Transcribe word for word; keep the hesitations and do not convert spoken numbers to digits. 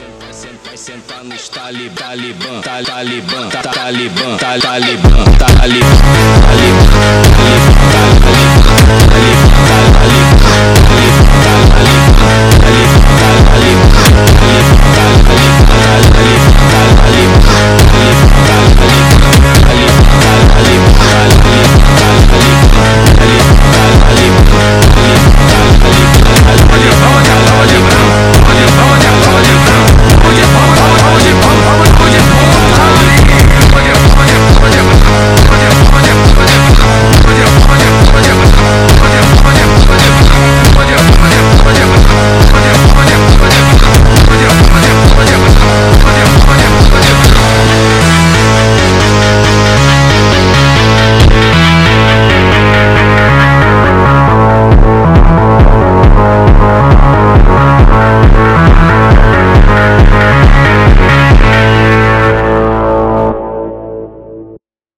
Vai sentar nos talibã, talibã, talibã, talibã, talibã, talibã, talibã, talibã, talibã, talibã, talibã, talibã, talibã, talibã,